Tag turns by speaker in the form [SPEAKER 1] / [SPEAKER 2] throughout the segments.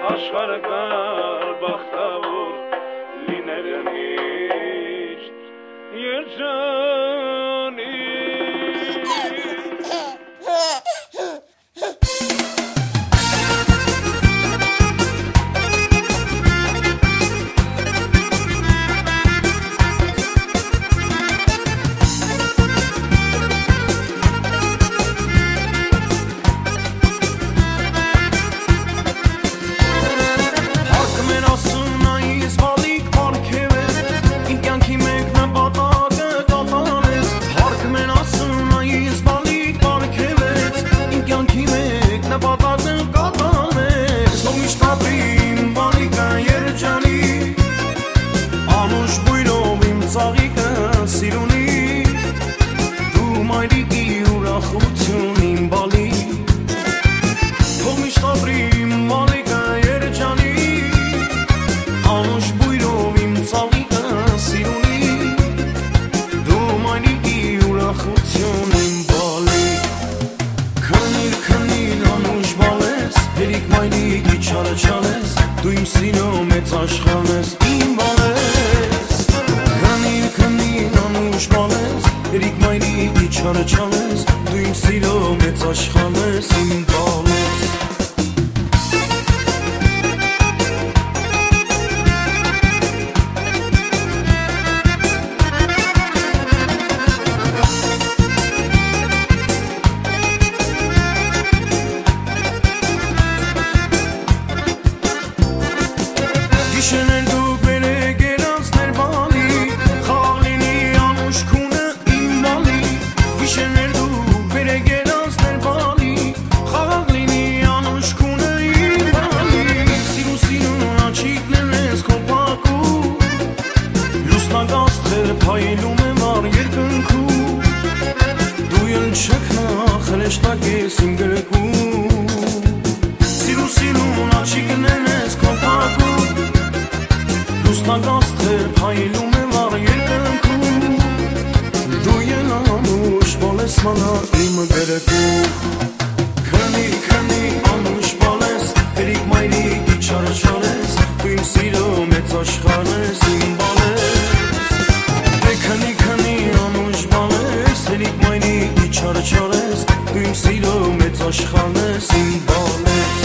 [SPEAKER 1] աշխարհակար բախտավոր լինել միշտ երջանի
[SPEAKER 2] Դու իմ սիրո մեծ աշխարհն ես, իմ բալես Քնին, քնին, անուշ բալես Երիք մայրիկ իչարը չալես Դու իմ սիրո մեծ աշխարհն ես, իմ բալես Փայլում եմ առ երկնքում Դու ելչքնախ հրեշտակ ես իմ գրկում Սիրուն աչիկներն ես քո փակում Լուսնագաստեր փայլում եմ առ երկնքում Դու ելանուշ բալես մանա իմ գրկում Քնի, քնի, անուշ բալես Երիք մայրիկ իչարը չալես Դու իմ սիրո մեծ աշխարհն ես իմ բալես Քնի, քնի, անուշ բալես Երիք մայրիկ իչարը չալես Դու իմ սիրո մեծ աշխարհն ես իմ բալես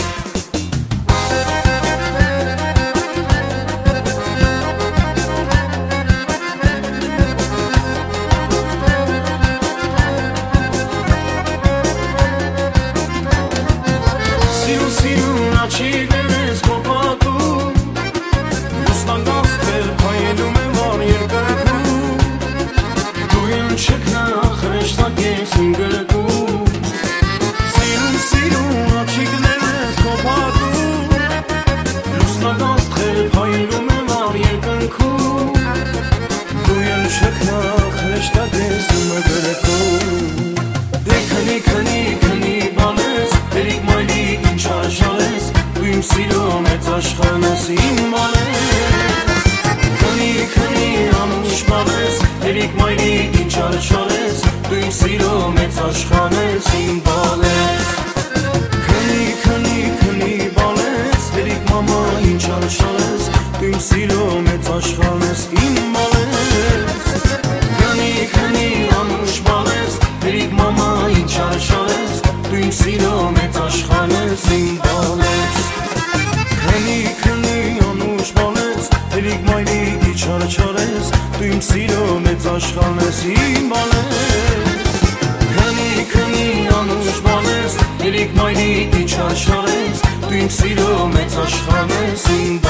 [SPEAKER 2] Սիրուն աչիկներն ես քո փակում Լուսնագաստեր փայլում եմ առ երկնքում Դու ելչքնախ հրեշտակ ես իմ գրկում Սիրուն աչիկներն ես քո փակում Լուսնագաստեր փայլում եմ առ երկնքում Դու ելչքնախ հրեշտակ ես իմ գրկում Դե քնի, քնի, քնի բալես Երիք մայրիկ իչարը չալես Դու իմ սիրո մեծ աշխարհն ես իմ բալես Քնի, քնի, անուշ բալես Երիք մայրիկ իչարը չալես Դու իմ սիրո մեծ աշխարհն ես իմ բալես Քնի, քնի, քնի բալես Երիք մամա իչարը չալես Դու իմ սիրո մեծ աշխարհն ես իմ բալես Քնի, քնի, անուշ բալես Երիք մամա իչարը չալես Դու իմ սիրո մեծ աշխարհն ես իմ բալես Քնի, քնի, անուշ բալես Երիք մայրիկ իչարը չալես Դու իմ սիրո մեծ աշխարհն ես իմ բալես Քնի, քնի, անուշ բալես Երիք մայրիկ իչարը չալես Դու իմ սիրո մեծ աշխարհն ես իմ բալես